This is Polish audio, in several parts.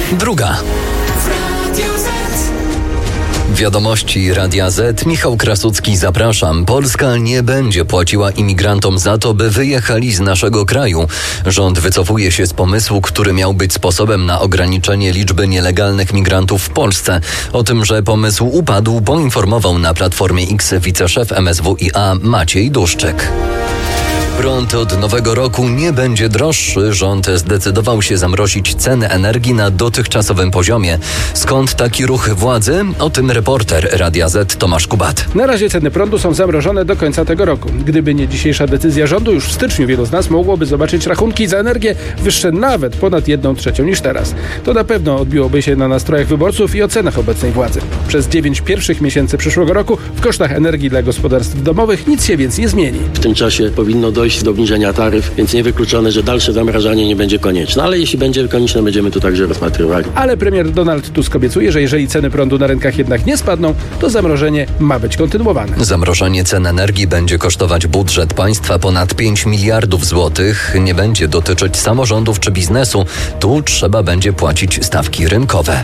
Druga. Wiadomości Radia Z. Michał Krasucki, zapraszam. Polska nie będzie płaciła imigrantom za to, by wyjechali z naszego kraju. Rząd wycofuje się z pomysłu, który miał być sposobem na ograniczenie liczby nielegalnych migrantów w Polsce. O tym, że pomysł upadł, poinformował na Platformie X wiceszef MSWiA Maciej Duszczyk. Prąd od nowego roku nie będzie droższy. Rząd zdecydował się zamrozić ceny energii na dotychczasowym poziomie. Skąd taki ruch władzy? O tym reporter Radia Z Tomasz Kubat. Na razie ceny prądu są zamrożone do końca tego roku. Gdyby nie dzisiejsza decyzja rządu, już w styczniu wielu z nas mogłoby zobaczyć rachunki za energię wyższe nawet ponad 1/3 niż teraz. To na pewno odbiłoby się na nastrojach wyborców i ocenach obecnej władzy. Przez 9 pierwszych miesięcy przyszłego roku w kosztach energii dla gospodarstw domowych nic się więc nie zmieni. W tym czasie powinno dojść do obniżenia taryf, więc niewykluczone, że dalsze zamrażanie nie będzie konieczne. Ale jeśli będzie konieczne, będziemy to także rozpatrywali. Ale premier Donald Tusk obiecuje, że jeżeli ceny prądu na rynkach jednak nie spadną, to zamrożenie ma być kontynuowane. Zamrożenie cen energii będzie kosztować budżet państwa ponad 5 miliardów złotych. Nie będzie dotyczyć samorządów czy biznesu. Tu trzeba będzie płacić stawki rynkowe.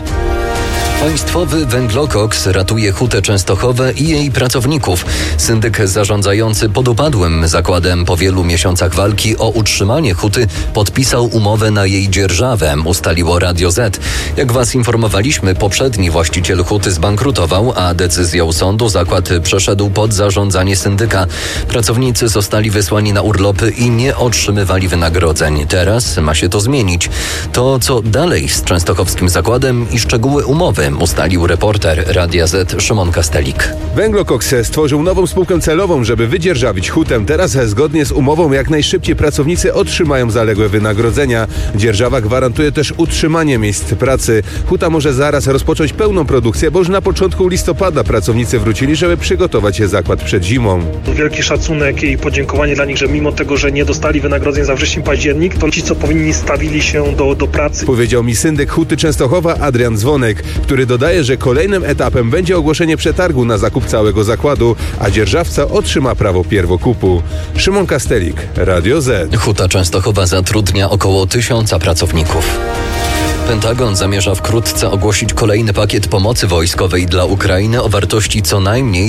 Państwowy węglokoks ratuje Hutę Częstochowę i jej pracowników. Syndyk zarządzający podupadłym zakładem po wielu miesiącach walki o utrzymanie huty podpisał umowę na jej dzierżawę, ustaliło Radio Z. Jak was informowaliśmy, poprzedni właściciel huty zbankrutował, a decyzją sądu zakład przeszedł pod zarządzanie syndyka. Pracownicy zostali wysłani na urlopy i nie otrzymywali wynagrodzeń. Teraz ma się to zmienić. To co dalej z częstochowskim zakładem i szczegóły umowy ustalił reporter Radia Z Szymon Kastelik. Węglokoks stworzył nową spółkę celową, żeby wydzierżawić hutę. Teraz zgodnie z umową jak najszybciej pracownicy otrzymają zaległe wynagrodzenia. Dzierżawa gwarantuje też utrzymanie miejsc pracy. Huta może zaraz rozpocząć pełną produkcję, bo już na początku listopada pracownicy wrócili, żeby przygotować zakład przed zimą. Wielki szacunek i podziękowanie dla nich, że mimo tego, że nie dostali wynagrodzeń za wrzesień, październik, to ci, co powinni, stawili się do pracy. Powiedział mi syndyk Huty Częstochowa Adrian Dzwonek, który dodaje, że kolejnym etapem będzie ogłoszenie przetargu na zakup całego zakładu, a dzierżawca otrzyma prawo pierwokupu. Szymon Kastelik, Radio Z. Huta Częstochowa zatrudnia około 1000 pracowników. Pentagon zamierza wkrótce ogłosić kolejny pakiet pomocy wojskowej dla Ukrainy o wartości co najmniej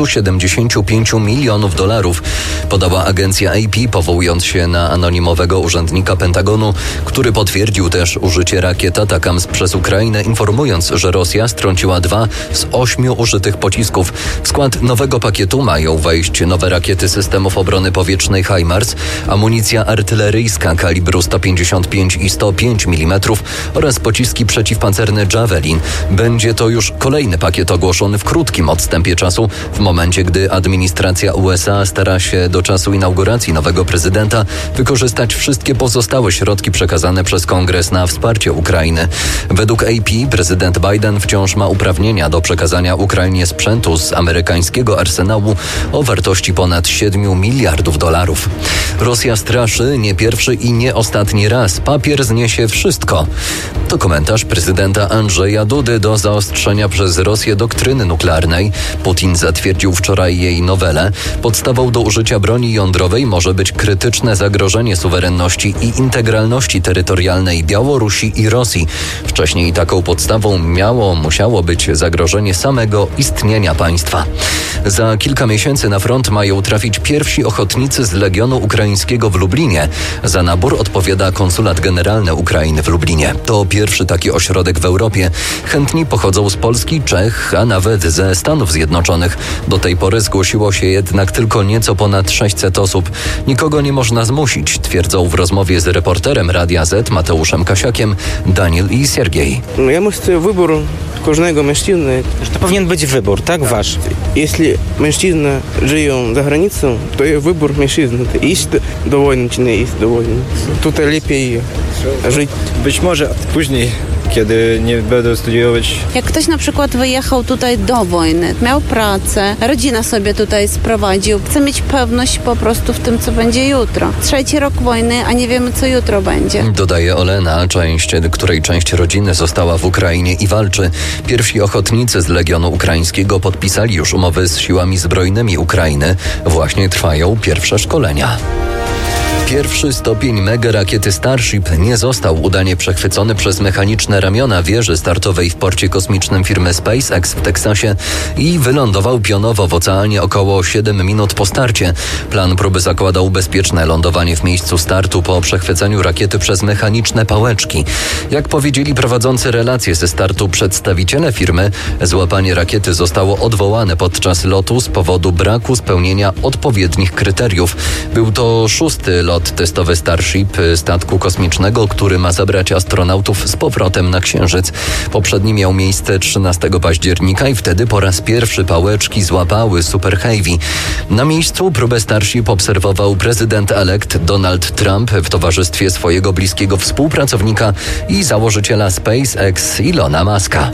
$275 milionów, podała agencja AP, powołując się na anonimowego urzędnika Pentagonu, który potwierdził też użycie rakiet Atacams przez Ukrainę, informując, że Rosja strąciła 2 z 8 użytych pocisków. W skład nowego pakietu mają wejść nowe rakiety systemów obrony powietrznej HIMARS, amunicja artyleryjska kalibru 155 i 105 mm oraz pociski przeciwpancerne Javelin. Będzie to już kolejny pakiet ogłoszony w krótkim odstępie czasu, w momencie gdy administracja USA stara się do czasu inauguracji nowego prezydenta wykorzystać wszystkie pozostałe środki przekazane przez Kongres na wsparcie Ukrainy. Według AP prezydent Biden wciąż ma uprawnienia do przekazania Ukrainie sprzętu z amerykańskiego arsenału o wartości ponad $7 miliardów. Rosja straszy nie pierwszy i nie ostatni raz. Papier zniesie wszystko. To komentarz prezydenta Andrzeja Dudy do zaostrzenia przez Rosję doktryny nuklearnej. Putin zatwierdził wczoraj jej nowelę. Podstawą do użycia broni jądrowej może być krytyczne zagrożenie suwerenności i integralności terytorialnej Białorusi i Rosji. Wcześniej taką podstawą musiało być zagrożenie samego istnienia państwa. Za kilka miesięcy na front mają trafić pierwsi ochotnicy z Legionu Ukraińskiego w Lublinie. Za nabór odpowiada Konsulat Generalny Ukrainy w Lublinie. To pierwszy taki ośrodek w Europie. Chętni pochodzą z Polski, Czech, a nawet ze Stanów Zjednoczonych. Do tej pory zgłosiło się jednak tylko nieco ponad 600 osób. Nikogo nie można zmusić, twierdzą w rozmowie z reporterem Radia Z Mateuszem Kasiakiem Daniel i Siergiej. Ja myślę, wybór każdego mężczyzny. To powinien być wybór, tak? Wasz. Jeśli mężczyzny żyją za granicą, to jest wybór mężczyzny. Iść do wojny, czy nie iść do wojny. Tutaj lepiej żyć. Być może później, kiedy nie będę studiować. Jak ktoś na przykład wyjechał tutaj do wojny, miał pracę, rodzinę sobie tutaj sprowadził, chce mieć pewność po prostu w tym, co będzie jutro. 3. rok wojny, a nie wiemy, co jutro będzie. Dodaje Olena, której część rodziny została w Ukrainie i walczy. Pierwsi ochotnicy z Legionu Ukraińskiego podpisali już umowy z siłami zbrojnymi Ukrainy. Właśnie trwają pierwsze szkolenia. Pierwszy stopień mega rakiety Starship nie został udanie przechwycony przez mechaniczne ramiona wieży startowej w porcie kosmicznym firmy SpaceX w Teksasie i wylądował pionowo w oceanie około 7 minut po starcie. Plan próby zakładał bezpieczne lądowanie w miejscu startu po przechwyceniu rakiety przez mechaniczne pałeczki. Jak powiedzieli prowadzący relacje ze startu przedstawiciele firmy, złapanie rakiety zostało odwołane podczas lotu z powodu braku spełnienia odpowiednich kryteriów. Był to 6. lot testowy Starship, statku kosmicznego, który ma zabrać astronautów z powrotem na Księżyc. Poprzedni miał miejsce 13 października i wtedy po raz pierwszy pałeczki złapały Super Heavy. Na miejscu próbę Starship obserwował prezydent-elekt Donald Trump w towarzystwie swojego bliskiego współpracownika i założyciela SpaceX Ilona Muska.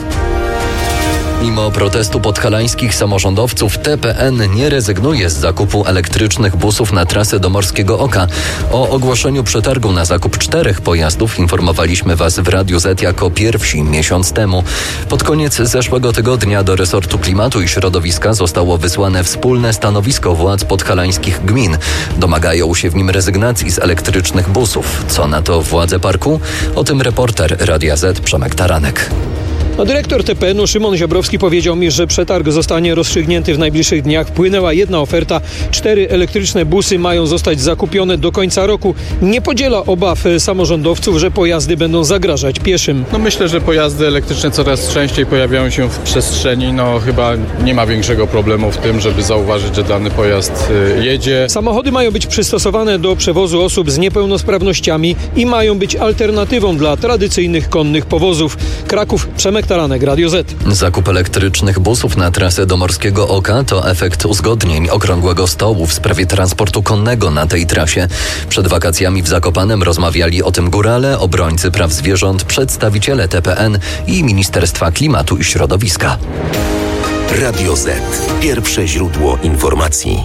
Mimo protestu podhalańskich samorządowców TPN nie rezygnuje z zakupu elektrycznych busów na trasę do Morskiego Oka. O ogłoszeniu przetargu na zakup 4 pojazdów informowaliśmy Was w Radiu Z jako pierwsi miesiąc temu. Pod koniec zeszłego tygodnia do resortu klimatu i środowiska zostało wysłane wspólne stanowisko władz podhalańskich gmin. Domagają się w nim rezygnacji z elektrycznych busów. Co na to władze parku? O tym reporter Radia Z Przemek Taranek. Dyrektor TPN-u Szymon Ziobrowski powiedział mi, że przetarg zostanie rozstrzygnięty w najbliższych dniach. Wpłynęła jedna oferta. 4 elektryczne busy mają zostać zakupione do końca roku. Nie podziela obaw samorządowców, że pojazdy będą zagrażać pieszym. Myślę, że pojazdy elektryczne coraz częściej pojawiają się w przestrzeni. Chyba nie ma większego problemu w tym, żeby zauważyć, że dany pojazd jedzie. Samochody mają być przystosowane do przewozu osób z niepełnosprawnościami i mają być alternatywą dla tradycyjnych konnych powozów. Kraków, Przemek Taranek, Radio Z. Zakup elektrycznych busów na trasę do Morskiego Oka to efekt uzgodnień Okrągłego Stołu w sprawie transportu konnego na tej trasie. Przed wakacjami w Zakopanem rozmawiali o tym górale, obrońcy praw zwierząt, przedstawiciele TPN i Ministerstwa Klimatu i Środowiska. Radio Z. Pierwsze źródło informacji.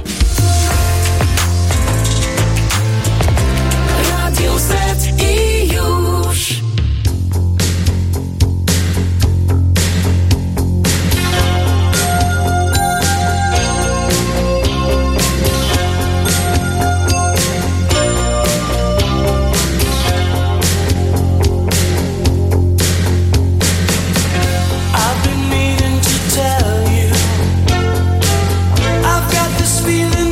Radio Z i już. I've been meaning to tell you, I've got this feeling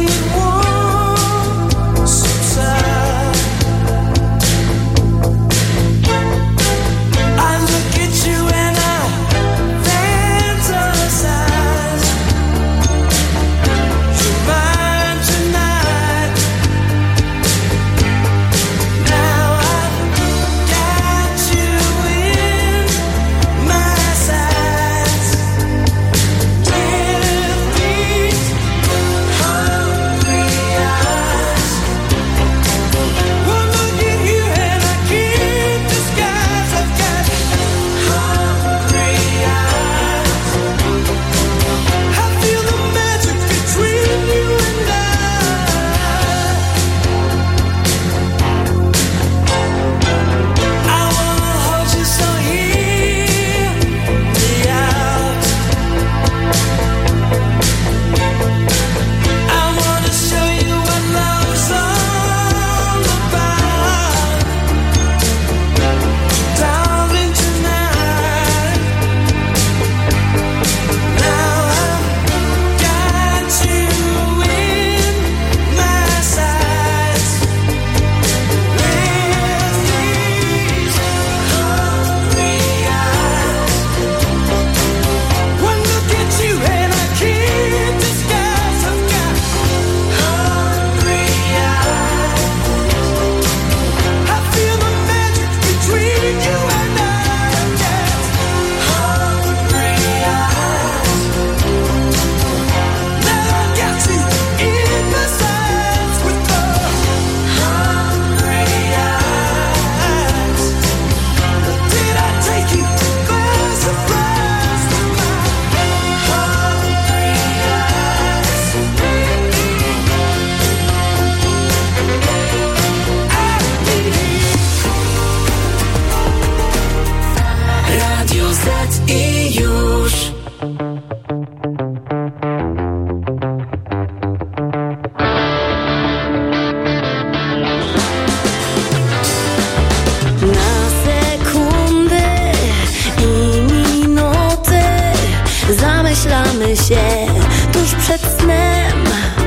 Spotykamy się tuż przed snem,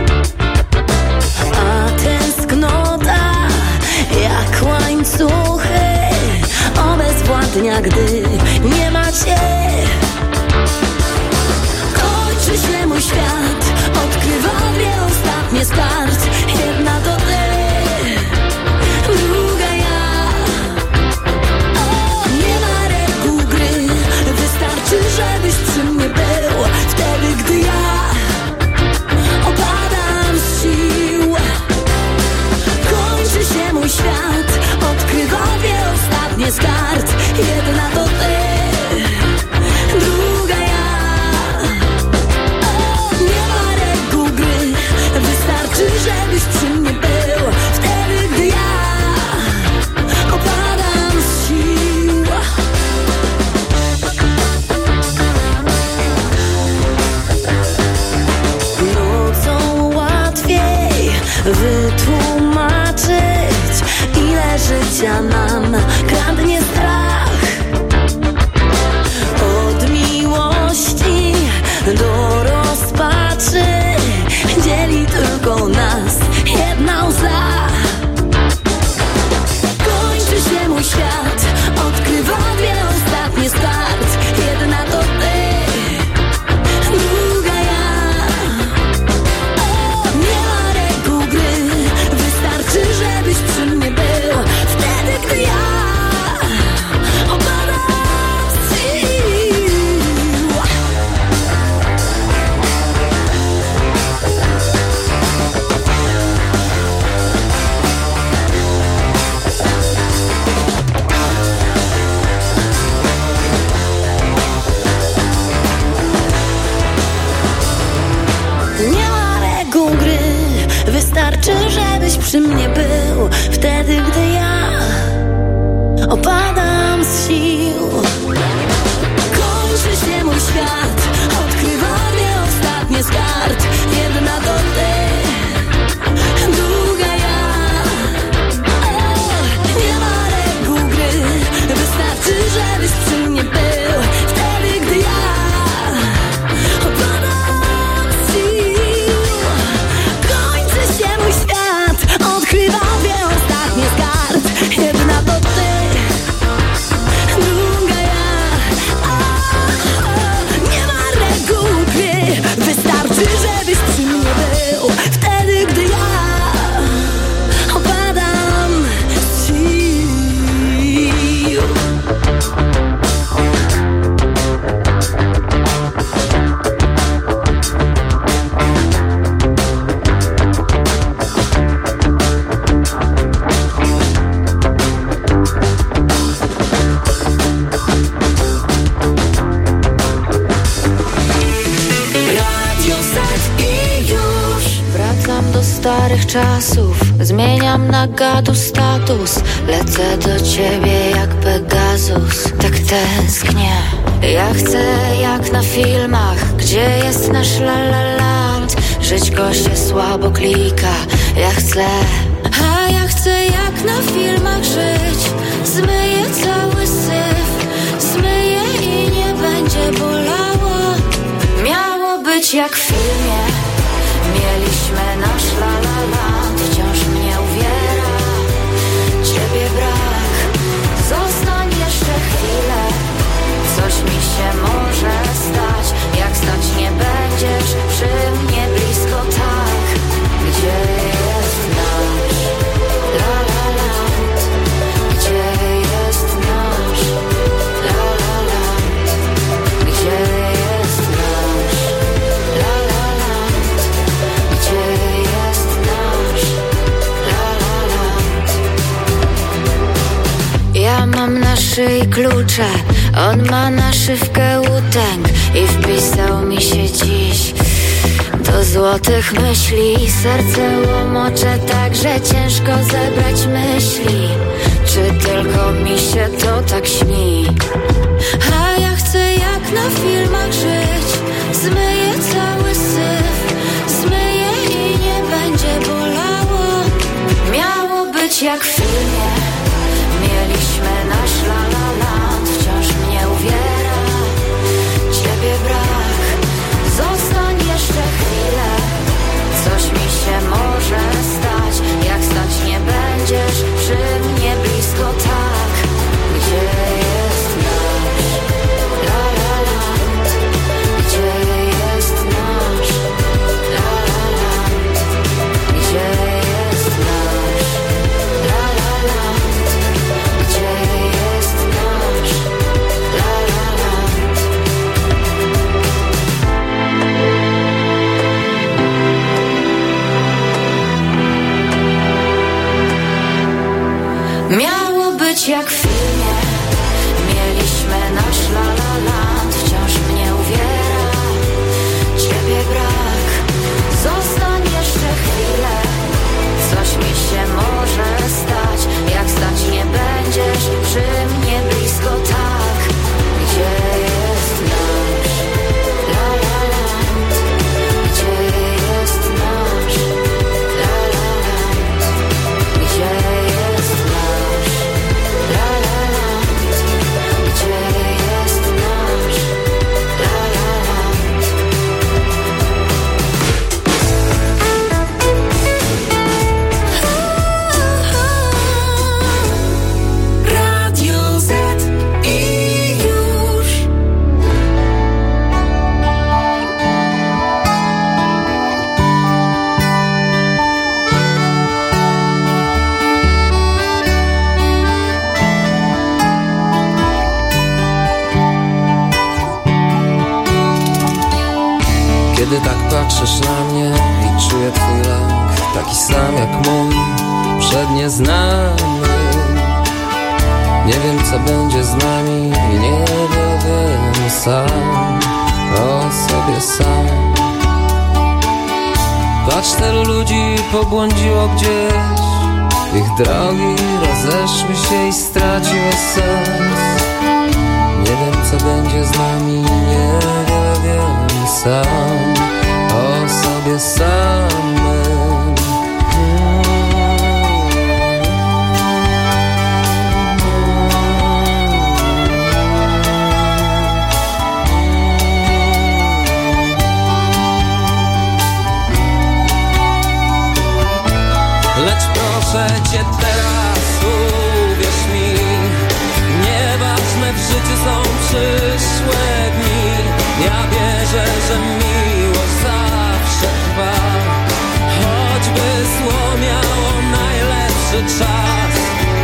a tęsknota jak łańcuchy obezwładnia, gdy nie ma cię. Kończy się mój świat, odkrywam dwie ostatnie z kart. Jedna to ty, druga ja. Nie ma reguł gry, wystarczy, żebyś przy mnie był. Wtedy, gdy ja opadam z sił. Kończy się mój świat, odkrywam dwie ostatnie z kart. Jedna to ty, druga ja. Nie ma reguł gry, wystarczy, żebyś przy mnie był. Wtedy, gdy ja opadam z sił. Nocą łatwiej wytłumaczyć, ile życia nam kradnie strach. Od miłości do rozpaczy dzieli tylko nas jedna łza. Kończy się mój świat, odkrywam dwie ostatnie z kart. Jedna to ty, druga ja. Nie ma reguł gry, wystarczy, żebyś przy mnie był. Wtedy, gdy ja opadam z sił. Nie ma reguł gry, wystarczy, żebyś przy mnie był. Wtedy, gdy ja opadam z sił. Kończy się mój świat, odkrywam dwie ostatnie z kart. Jedna to ty, druga ja. Nie ma reguł gry, wystarczy, żebyś przy mnie był. Wtedy, gdy ja opadam z sił. Kończy się mój świat, odkrywam dwie ostatnie z kart. Jedna to ty, druga ja. Nie ma reguł gry, wystarczy, żebyś przy mnie był. Wtedy, gdy ja opadam z sił. Radio Z i już. Wracam do starych czasów, zmieniam na gadu status. Lecę do ciebie jak Pegasus, tak tęsknię. Ja chcę jak na filmach, gdzie jest nasz La La Land. Żyć go się słabo klika, ja chcę. A ja chcę jak na filmach żyć. Zmyję cały syf, zmyję i nie będzie bolało. Miało być jak w filmie, mieliśmy nasz La La Land. Wciąż mnie uwiera ciebie brak. Zostań jeszcze chwilę, coś mi się może stać. Jak stać nie będziesz przy mnie blisko tak. Gdzie jest nasz La La Land? Gdzie jest nasz La La Land? Gdzie jest nasz La La Land? Gdzie jest nasz La La Land? Ja mam na szyi klucze, on ma na szywkę łutęg i wpisał mi się dziś do złotych myśli. Serce łomocze tak, że ciężko zebrać myśli. Czy tylko mi się to tak śni? A ja chcę jak na filmach żyć. Zmyję cały syf, zmyję i nie będzie bolało. Miało być jak w filmie, mieliśmy nasz La La Land. Wciąż mnie uwiera ciebie brak. Miało być jak w filmie. Mieliśmy nasz la la land. Wciąż mnie uwiera ciebie brak. Zostań jeszcze chwilę. Coś mi się może stać. Jak stać nie będziesz przy mnie blisko tak. Gdzie jest nasz la la land? Gdzie jest nasz la la land? Gdzie jest nasz la la land? Gdzie jest nasz la la land? Radio Z i już. Kiedy tak patrzysz na mnie i czuję twój lęk, taki sam jak mój, przed nieznanym. Nie wiem co będzie z nami i nie wiem sam o sobie sam. Patrz, tylu ludzi pobłądziło gdzieś, ich drogi rozeszły się i straciły sens. Nie wiem co będzie z nami, nie wiem sam o sobie samym. Lecz proszę cię teraz, uwierz mi, nieważne w życiu są przyszłe dni. Ja wierzę, że miłość zawsze trwa, choćby zło miało najlepszy czas.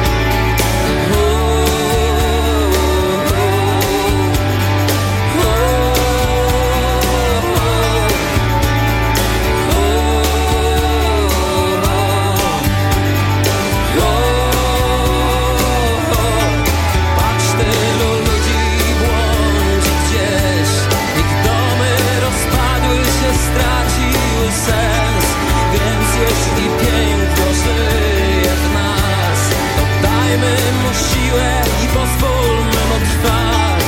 Sens, więc jeśli piękno żyje w nas, to dajmy mu siłę i pozwólmy mu trwać.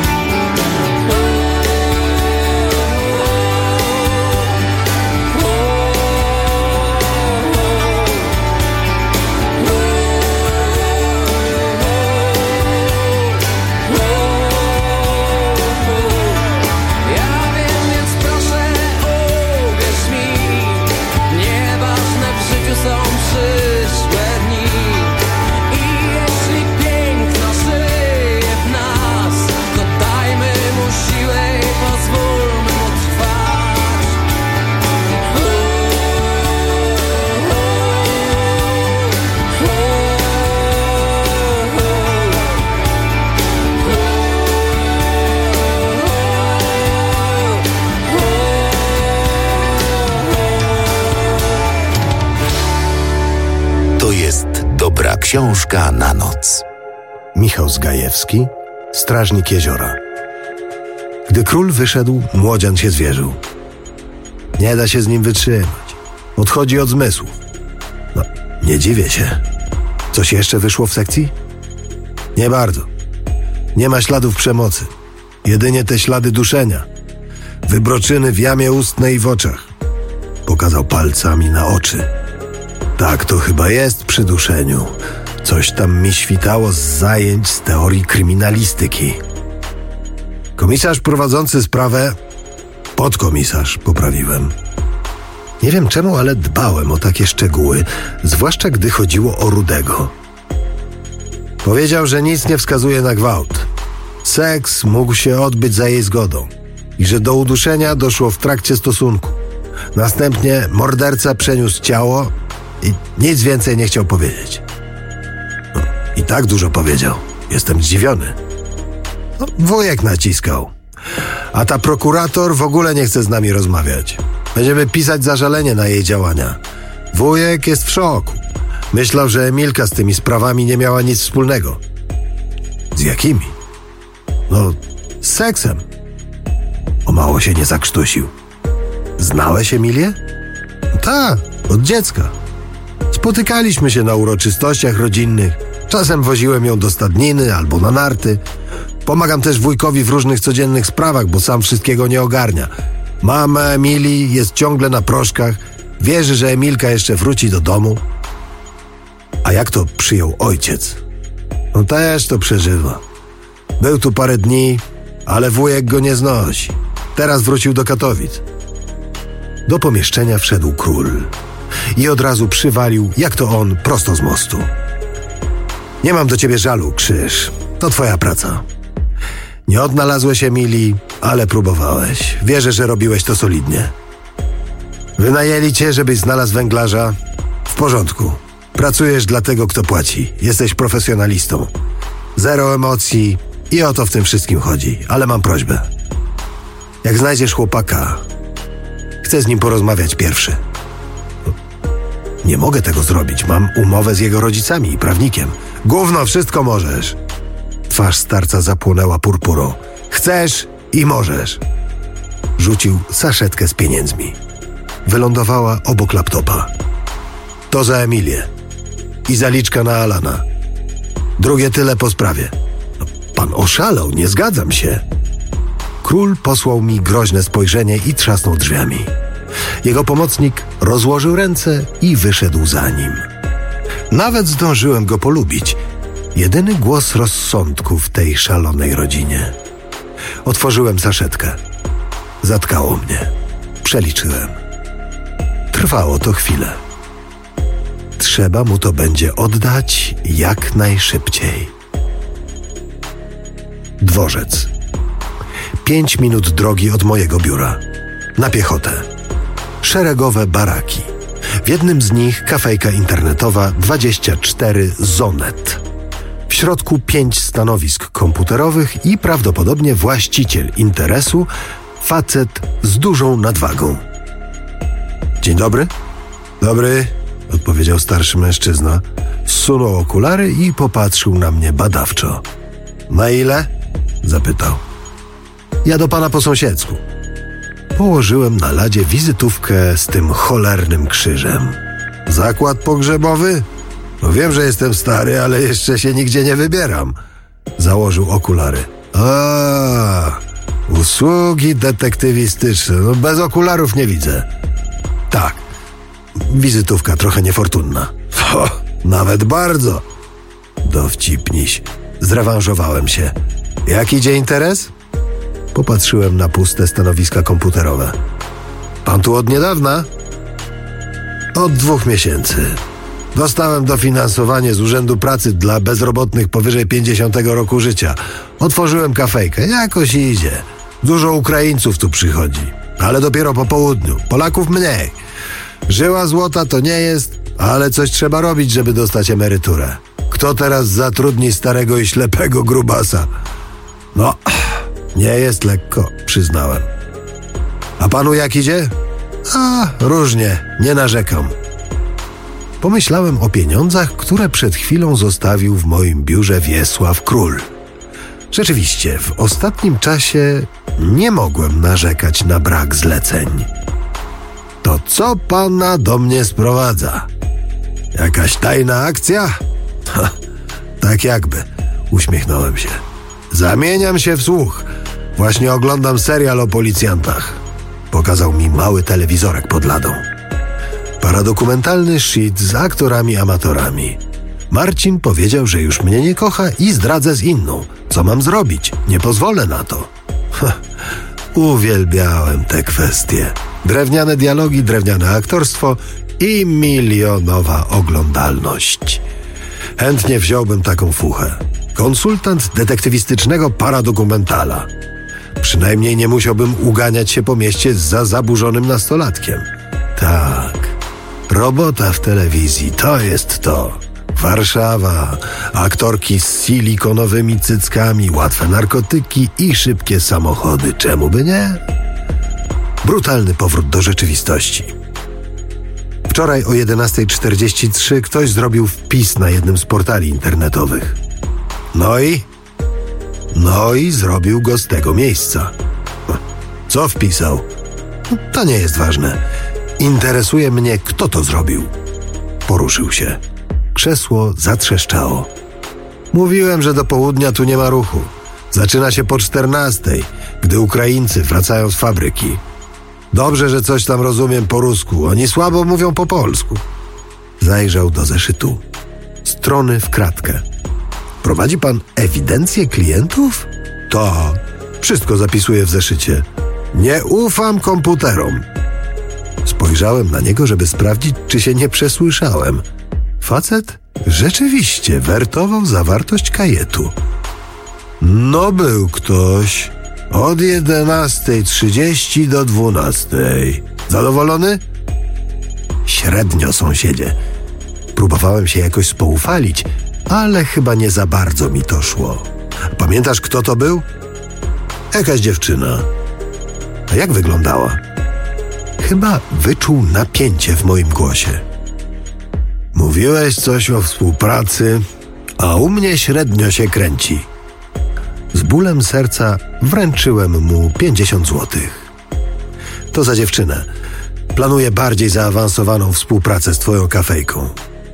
Dobra książka na noc. Michał Zgajewski, Strażnik jeziora. Gdy król wyszedł, młodzian się zwierzył. Nie da się z nim wytrzymać. Odchodzi od zmysłów. No, nie dziwię się. Coś jeszcze wyszło w sekcji? Nie bardzo. Nie ma śladów przemocy. Jedynie te ślady duszenia. Wybroczyny w jamie ustnej i w oczach. Pokazał palcami na oczy. Tak to chyba jest przy duszeniu. Coś tam mi świtało z zajęć z teorii kryminalistyki. Komisarz prowadzący sprawę... Podkomisarz, poprawiłem. Nie wiem czemu, ale dbałem o takie szczegóły, zwłaszcza gdy chodziło o Rudego. Powiedział, że nic nie wskazuje na gwałt. Seks mógł się odbyć za jej zgodą i że do uduszenia doszło w trakcie stosunku. Następnie morderca przeniósł ciało i nic więcej nie chciał powiedzieć. No, i tak dużo powiedział. Jestem zdziwiony. No, wujek naciskał. A ta prokurator w ogóle nie chce z nami rozmawiać. Będziemy pisać zażalenie na jej działania. Wujek jest w szoku. Myślał, że Emilka z tymi sprawami nie miała nic wspólnego. Z jakimi? No, z seksem. O mało się nie zakrztusił. Znałeś Emilię? Tak, od dziecka. Spotykaliśmy się na uroczystościach rodzinnych. Czasem woziłem ją do stadniny albo na narty. Pomagam też wujkowi w różnych codziennych sprawach, bo sam wszystkiego nie ogarnia. Mama Emilii jest ciągle na proszkach. Wierzy, że Emilka jeszcze wróci do domu. A jak to przyjął ojciec? No też to przeżywa. Był tu parę dni, ale wujek go nie znosi. Teraz wrócił do Katowic. Do pomieszczenia wszedł król i od razu przywalił, jak to on, prosto z mostu. Nie mam do ciebie żalu, Krzyż. To twoja praca. Nie odnalazłeś Emilii, ale próbowałeś. Wierzę, że robiłeś to solidnie. Wynajęli cię, żebyś znalazł węglarza. W porządku. Pracujesz dla tego, kto płaci. Jesteś profesjonalistą. Zero emocji i o to w tym wszystkim chodzi. Ale mam prośbę. Jak znajdziesz chłopaka, chcę z nim porozmawiać pierwszy. Nie mogę tego zrobić. Mam umowę z jego rodzicami i prawnikiem. Gówno, wszystko możesz. Twarz starca zapłonęła purpurą. Chcesz i możesz. Rzucił saszetkę z pieniędzmi. Wylądowała obok laptopa. To za Emilię. I zaliczka na Alana. Drugie tyle po sprawie. No, pan oszalał, nie zgadzam się. Król posłał mi groźne spojrzenie i trzasnął drzwiami. Jego pomocnik rozłożył ręce i wyszedł za nim. Nawet zdążyłem go polubić. Jedyny głos rozsądku w tej szalonej rodzinie. Otworzyłem saszetkę. Zatkało mnie. Przeliczyłem. Trwało to chwilę. Trzeba mu to będzie oddać jak najszybciej. Dworzec. 5 minut drogi od mojego biura. Na piechotę. Szeregowe baraki. W jednym z nich kafejka internetowa 24 Zonet. W środku 5 stanowisk komputerowych i prawdopodobnie właściciel interesu, facet z dużą nadwagą. Dzień dobry. Dobry, odpowiedział starszy mężczyzna. Zsunął okulary i popatrzył na mnie badawczo. Na ile? Zapytał. Ja do pana po sąsiedzku. Położyłem na ladzie wizytówkę z tym cholernym krzyżem. Zakład pogrzebowy? No wiem, że jestem stary, ale jeszcze się nigdzie nie wybieram. Założył okulary. Usługi detektywistyczne. No bez okularów nie widzę. Tak. Wizytówka trochę niefortunna. Nawet bardzo. Dowcipniś. Zrewanżowałem się. Jak idzie interes? Popatrzyłem na puste stanowiska komputerowe. Pan tu od niedawna? Od 2 miesięcy. Dostałem dofinansowanie z Urzędu Pracy dla bezrobotnych powyżej 50 roku życia. Otworzyłem kafejkę. Jakoś idzie. Dużo Ukraińców tu przychodzi. Ale dopiero po południu. Polaków mniej. Żyła złota to nie jest, ale coś trzeba robić, żeby dostać emeryturę. Kto teraz zatrudni starego i ślepego grubasa? No, nie jest lekko, przyznałem. A panu jak idzie? Różnie, nie narzekam. Pomyślałem o pieniądzach, które przed chwilą zostawił w moim biurze Wiesław Król. Rzeczywiście, w ostatnim czasie nie mogłem narzekać na brak zleceń. To co pana do mnie sprowadza? Jakaś tajna akcja? Tak jakby, uśmiechnąłem się. Zamieniam się w słuch. Właśnie oglądam serial o policjantach. Pokazał mi mały telewizorek pod ladą. Paradokumentalny shit z aktorami amatorami. Marcin powiedział, że już mnie nie kocha i zdradzę z inną. Co mam zrobić? Nie pozwolę na to. Uwielbiałem te kwestie. Drewniane dialogi, drewniane aktorstwo i milionowa oglądalność. Chętnie wziąłbym taką fuchę. Konsultant detektywistycznego paradokumentala. Przynajmniej nie musiałbym uganiać się po mieście za zaburzonym nastolatkiem. Tak, robota w telewizji to jest to. Warszawa, aktorki z silikonowymi cyckami, łatwe narkotyki i szybkie samochody. Czemu by nie? Brutalny powrót do rzeczywistości. W Wczoraj o 11:43 ktoś zrobił wpis na jednym z portali internetowych. No i zrobił go z tego miejsca. Co wpisał? To nie jest ważne. Interesuje mnie, kto to zrobił. Poruszył się. Krzesło zatrzeszczało. Mówiłem, że do południa tu nie ma ruchu. Zaczyna się po 14:00, gdy Ukraińcy wracają z fabryki. Dobrze, że coś tam rozumiem po rusku. Oni słabo mówią po polsku. Zajrzał do zeszytu. Strony w kratkę. Prowadzi pan ewidencję klientów? To. Wszystko zapisuję w zeszycie. Nie ufam komputerom. Spojrzałem na niego, żeby sprawdzić, czy się nie przesłyszałem. Facet rzeczywiście wertował zawartość kajetu. No był ktoś. Od 11:30 do 12:00. Zadowolony? Średnio, sąsiedzie. Próbowałem się jakoś spoufalić, ale chyba nie za bardzo mi to szło. Pamiętasz, kto to był? Jakaś dziewczyna. A jak wyglądała? Chyba wyczuł napięcie w moim głosie. Mówiłeś coś o współpracy, a u mnie średnio się kręci. Z bólem serca wręczyłem mu 50 złotych. To za dziewczynę. Planuję bardziej zaawansowaną współpracę z twoją kafejką.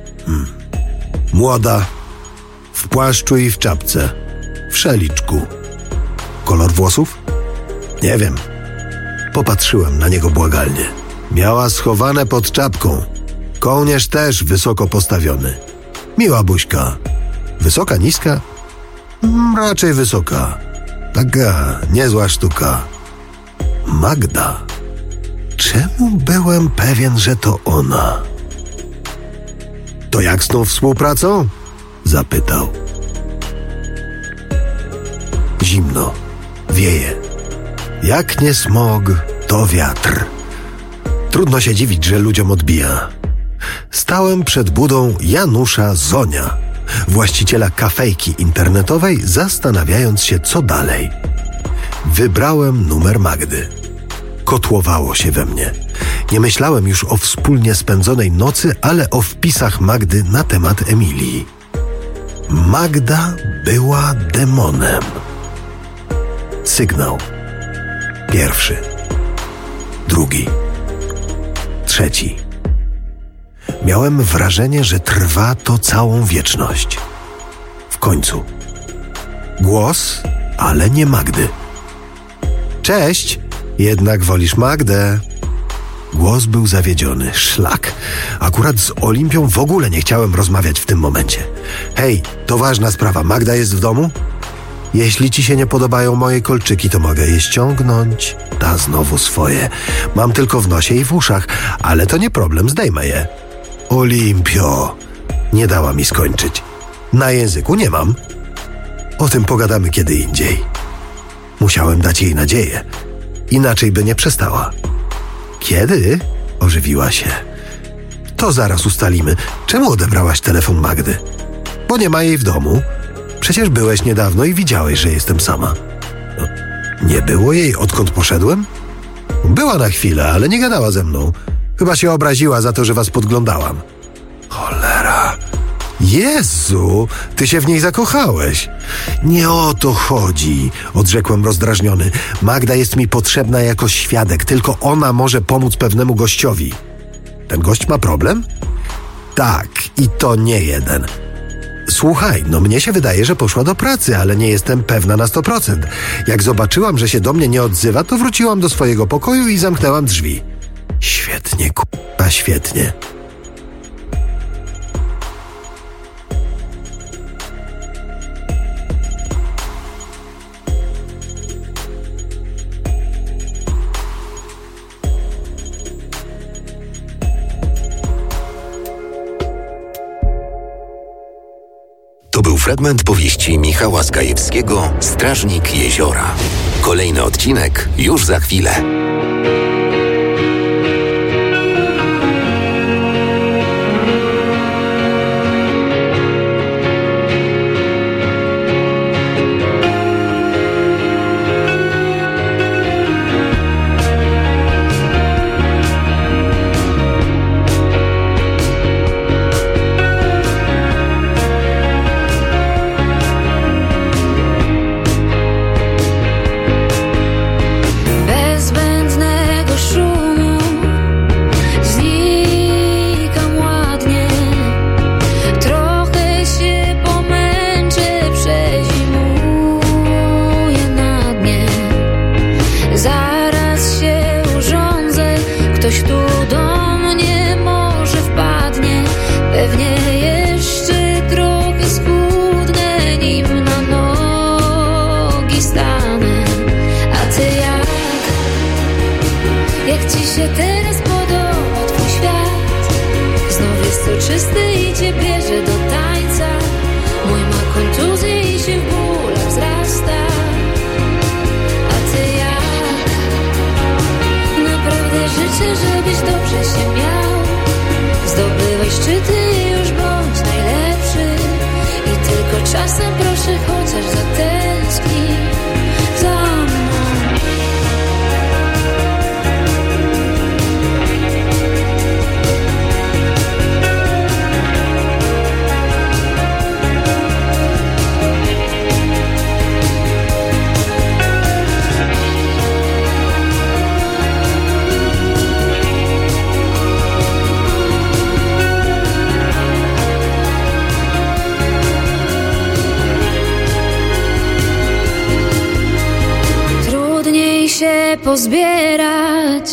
Młoda, w płaszczu i w czapce, w szaliczku. Kolor włosów? Nie wiem. Popatrzyłem na niego błagalnie. Miała schowane pod czapką. Kołnierz też wysoko postawiony. Miła buźka. Wysoka, niska? Raczej wysoka. Taka niezła sztuka. Magda. Czemu byłem pewien, że to ona? To jak z tą współpracą? Zapytał. Zimno. Wieje. Jak nie smog, to wiatr. Trudno się dziwić, że ludziom odbija. Stałem przed budą Janusza Zonia, właściciela kafejki internetowej, zastanawiając się, co dalej. Wybrałem numer Magdy. Kotłowało się we mnie. Nie myślałem już o wspólnie spędzonej nocy, ale o wpisach Magdy na temat Emilii. Magda była demonem. Sygnał. Pierwszy. Drugi. Trzeci. Miałem wrażenie, że trwa to całą wieczność. W końcu. Głos, ale nie Magdy. Cześć, jednak wolisz Magdę. Głos był zawiedziony. Szlak. Akurat z Olimpią w ogóle nie chciałem rozmawiać w tym momencie. Hej, to ważna sprawa. Magda jest w domu? Jeśli ci się nie podobają moje kolczyki, to mogę je ściągnąć. Da znowu swoje. Mam tylko w nosie i w uszach, ale to nie problem, zdejmę je. Olimpio. Nie dała mi skończyć. Na języku nie mam. O tym pogadamy kiedy indziej. Musiałem dać jej nadzieję. Inaczej by nie przestała. Kiedy? Ożywiła się. To zaraz ustalimy. Czemu odebrałaś telefon Magdy? Bo nie ma jej w domu. Przecież byłeś niedawno i widziałeś, że jestem sama. No, nie było jej, odkąd poszedłem? Była na chwilę, ale nie gadała ze mną. Chyba się obraziła za to, że was podglądałam. Cholera. Jezu, ty się w niej zakochałeś. Nie o to chodzi, odrzekłem rozdrażniony. Magda jest mi potrzebna jako świadek. Tylko ona może pomóc pewnemu gościowi. Ten gość ma problem? Tak, i to nie jeden. Słuchaj, no mnie się wydaje, że poszła do pracy, ale nie jestem pewna na 100%. Jak zobaczyłam, że się do mnie nie odzywa, to wróciłam do swojego pokoju i zamknęłam drzwi. Świetnie, k***a, świetnie. To był fragment powieści Michała Zgajewskiego „Strażnik jeziora”. Kolejny odcinek już za chwilę. ci się teraz podoba twój świat? Znów jest soczysty i cię bierze do tańca. Mój ma kontuzję i się w bólach wzrasta. A ty jak? Naprawdę życzę, żebyś dobrze się miał. Zdobywaj szczyty i już bądź najlepszy. I tylko czasem proszę chociaż zatęsknij za mną. Się pozbierać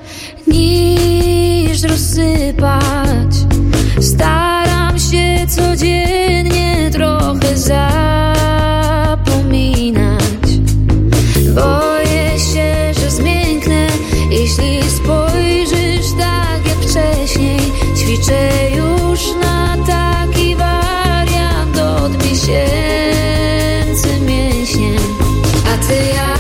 niż rozsypać. Staram się codziennie trochę zapominać. Boję się, że zmięknę, jeśli spojrzysz tak jak wcześniej. Ćwiczę już na taki wariant od miesięcy mięśniem. A ty jak?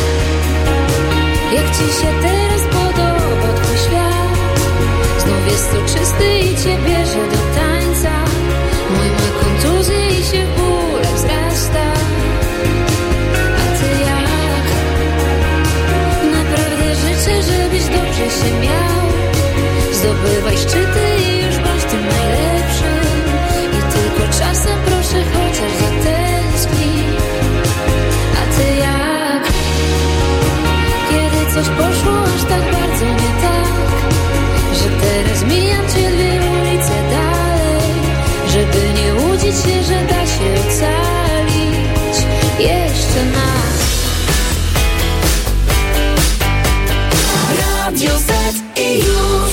Jak ci się teraz podoba twój świat? Znów jest soczysty i cię bierze do tańca. Mój ma kontuzję i się w bólach wzrasta. A ty jak? Naprawdę życzę, żebyś dobrze się miał. Zdobywaj szczyty i już bądź tym najlepszym. I tylko czasem proszę chociaż zatęsknij. A ty jak? Kiedy coś poszło aż tak bardzo nie tak, że teraz mijam cię 2 ulice dalej, żeby nie łudzić się, że da się ocalić jeszcze nas. Radio Z i już.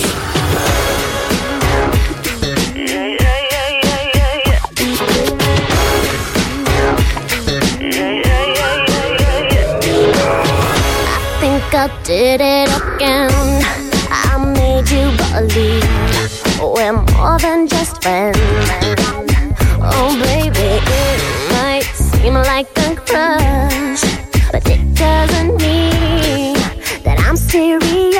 I did it again. I made you believe we're more than just friends. Oh baby, it might seem like a crush, but it doesn't mean that I'm serious.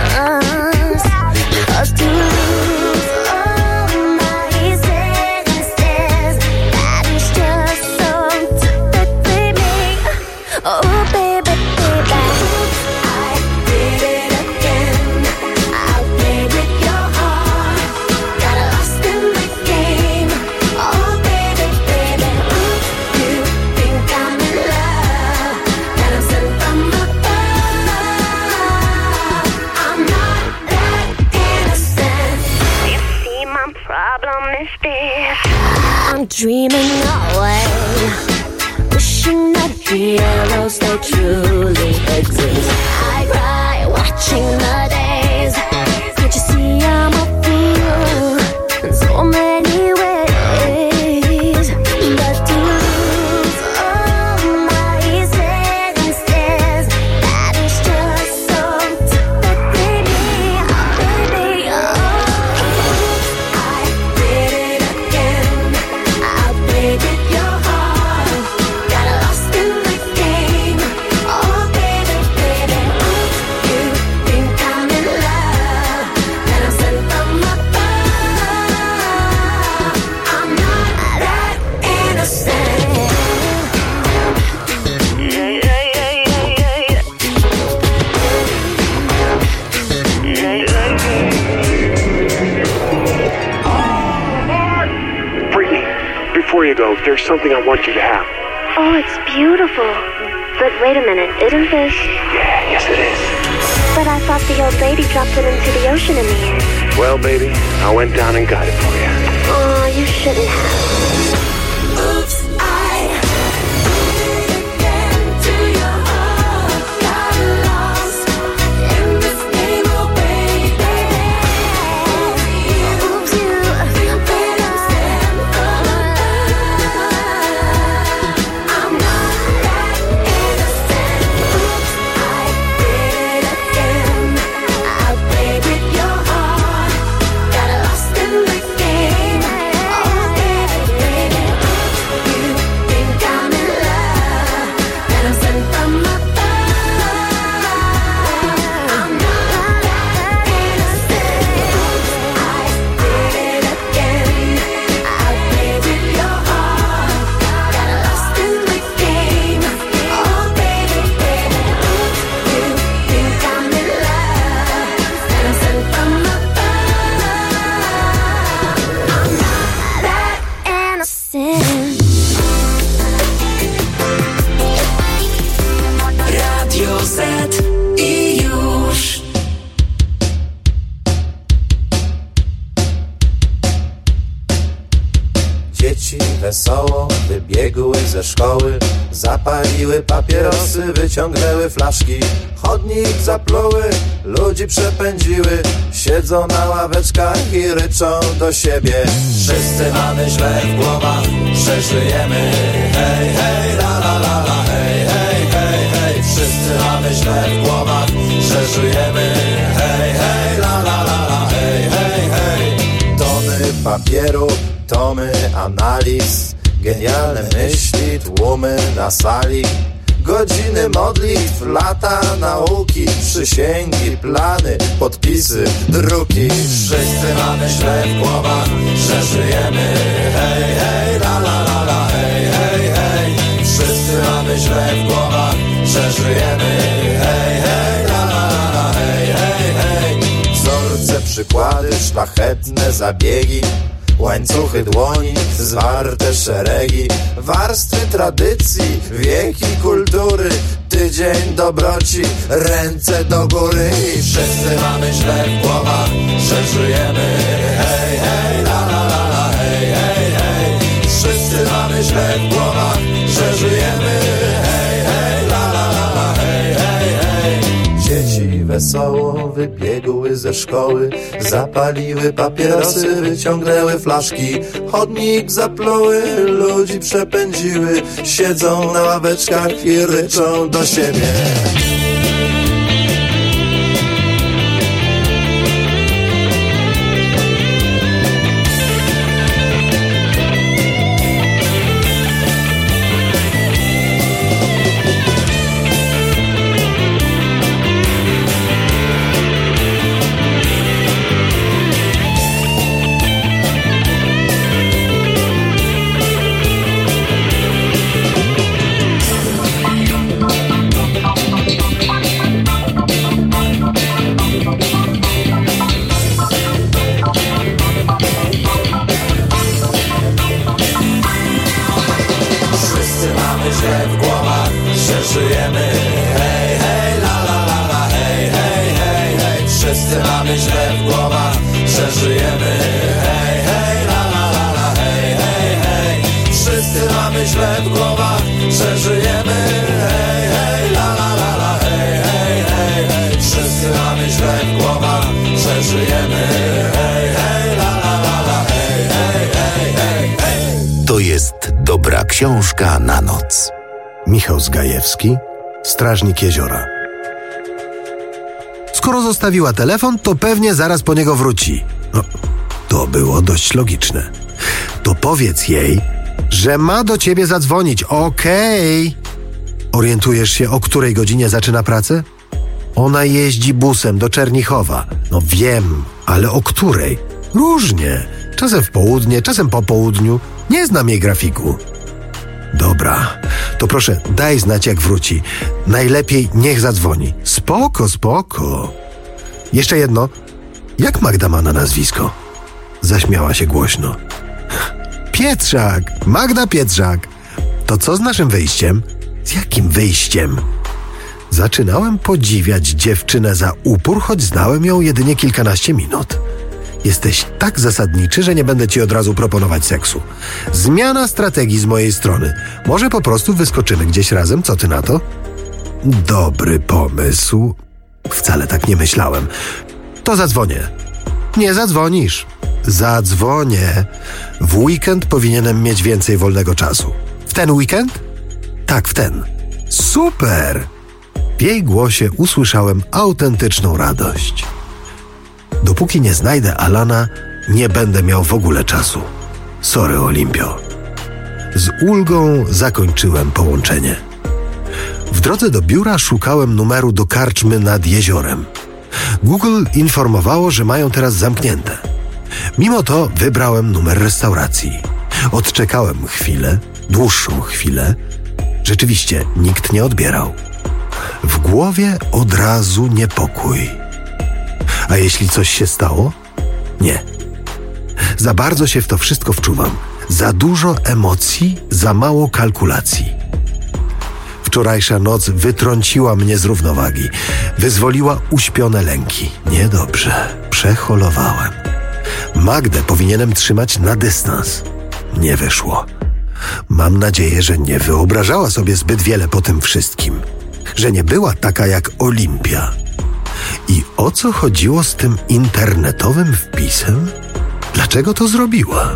'Cause to lose all my senses, that is just so typically me. Oh baby, baby. I'm dreaming away, wishing that heroes they truly exist. I cry watching the days. Can't you see I'm a fool in so many ways? But to lose all my senses, that is just so typically me, baby. Oh, I did it again. With your heart, got lost in the game. Oh baby, baby, you think I'm in love, and I'm sent from above. I'm not that innocent. Brittany, before you go, there's something I want you to have. Oh, it's beautiful. But wait a minute, isn't this? Yeah, yes it is. But I thought the old lady dropped it into the ocean in the end. Well, baby, I went down and got it for you. Oh, you shouldn't have. Oops, I did it again to your heart. Got lost in this game, oh baby. Oops, you think that I'm sent from above. I'm not that innocent. Oops, I did it again. I wesoło wybiegły ze szkoły, zapaliły papierosy, wyciągnęły flaszki, chodnik zapluły, ludzi przepędziły, siedzą na ławeczkach i ryczą do siebie. Wszyscy mamy źle w głowach, że żyjemy, hej, hej, la la la la, hej, hej, hej, hej. Wszyscy mamy źle w głowach, że żyjemy, hej, hej, la la la la, hej, hej, hej. Tony papieru, tomy analiz, genialne myśli, tłumy na sali, godziny modlitw, lata nauki, przysięgi, plany, podpisy, druki. Wszyscy mamy źle w głowach, że żyjemy, hej, hej, la la la la, hej, hej, hej. Wszyscy mamy źle w głowach, że żyjemy, hej, hej, la la la la, hej, hej, hej. Wzorce, przykłady, szlachetne zabiegi, łańcuchy dłoni, zwarte szeregi, warstwy tradycji, wieki kultury, tydzień dobroci, ręce do góry. I wszyscy mamy źle w głowach, że żyjemy, hej, hej, la la la la, hej, hej, hej. Wszyscy mamy źle w głowach, że żyjemy, hej, hej, la la la la, hej, hej, hej. Dzieci wesoło wybiegły ze szkoły, zapaliły papierosy, wyciągnęły flaszki, chodnik zapluły, ludzi przepędziły, siedzą na ławeczkach i ryczą do siebie. To jest dobra książka na noc. Michał Zgajewski, Strażnik Jeziora. Skoro zostawiła telefon, to pewnie zaraz po niego wróci. No, to było dość logiczne. To powiedz jej, że ma do ciebie zadzwonić, okej? Orientujesz się, o której godzinie zaczyna pracę? Ona jeździ busem do Czernichowa. No wiem, ale o której? Różnie. Czasem w południe, czasem po południu. Nie znam jej grafiku. Dobra, to proszę, daj znać, jak wróci. Najlepiej niech zadzwoni. Spoko, spoko. Jeszcze jedno. Jak Magda ma na nazwisko? Zaśmiała się głośno. Pietrzak, Magda Pietrzak. To co z naszym wyjściem? Z jakim wyjściem? Zaczynałem podziwiać dziewczynę za upór, choć znałem ją jedynie kilkanaście minut. Jesteś tak zasadniczy, że nie będę ci od razu proponować seksu. Zmiana strategii z mojej strony. Może po prostu wyskoczymy gdzieś razem, co ty na to? Dobry pomysł. Wcale tak nie myślałem. To zadzwonię. Nie zadzwonisz. Zadzwonię. W weekend powinienem mieć więcej wolnego czasu. W ten weekend? Tak, w ten. Super! W jej głosie usłyszałem autentyczną radość. Dopóki nie znajdę Alana, nie będę miał w ogóle czasu. Sorry, Olimpio. Z ulgą zakończyłem połączenie. W drodze do biura szukałem numeru do karczmy nad jeziorem. Google informowało, że mają teraz zamknięte. Mimo to wybrałem numer restauracji. Odczekałem chwilę, dłuższą chwilę. Rzeczywiście nikt nie odbierał. W głowie od razu niepokój. A jeśli coś się stało? Nie. Za bardzo się w to wszystko wczuwam. Za dużo emocji, za mało kalkulacji. Wczorajsza noc wytrąciła mnie z równowagi. Wyzwoliła uśpione lęki. Niedobrze. Przeholowałem. Magdę powinienem trzymać na dystans. Nie wyszło. Mam nadzieję, że nie wyobrażała sobie zbyt wiele po tym wszystkim. Że nie była taka jak Olimpia. I o co chodziło z tym internetowym wpisem? Dlaczego to zrobiła?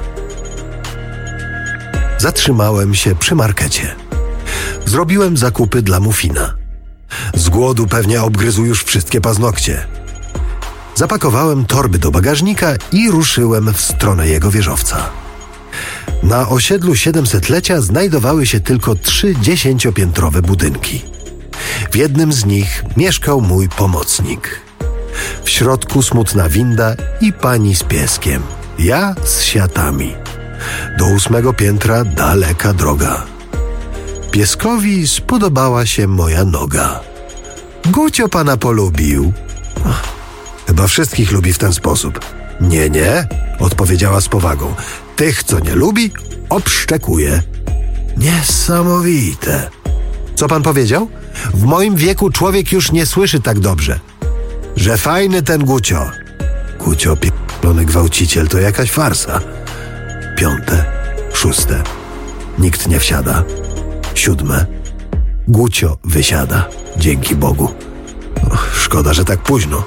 Zatrzymałem się przy markecie. Zrobiłem zakupy dla Muffina. Z głodu pewnie obgryzł już wszystkie paznokcie. Zapakowałem torby do bagażnika i ruszyłem w stronę jego wieżowca. Na osiedlu 700-lecia znajdowały się tylko 3 10-piętrowe budynki. W jednym z nich mieszkał mój pomocnik. W środku smutna winda i pani z pieskiem. Ja z siatami. Do 8 piętra daleka droga. Pieskowi spodobała się moja noga. Gucio pana polubił. Chyba wszystkich lubi w ten sposób. Nie, odpowiedziała z powagą. Tych, co nie lubi, obszczekuje. Niesamowite. Co pan powiedział? W moim wieku człowiek już nie słyszy tak dobrze. Że fajny ten Gucio. Gucio, pierdolony gwałciciel, to jakaś farsa. 5., 6. Nikt nie wsiada. 7. Gucio wysiada. Dzięki Bogu. Szkoda, że tak późno.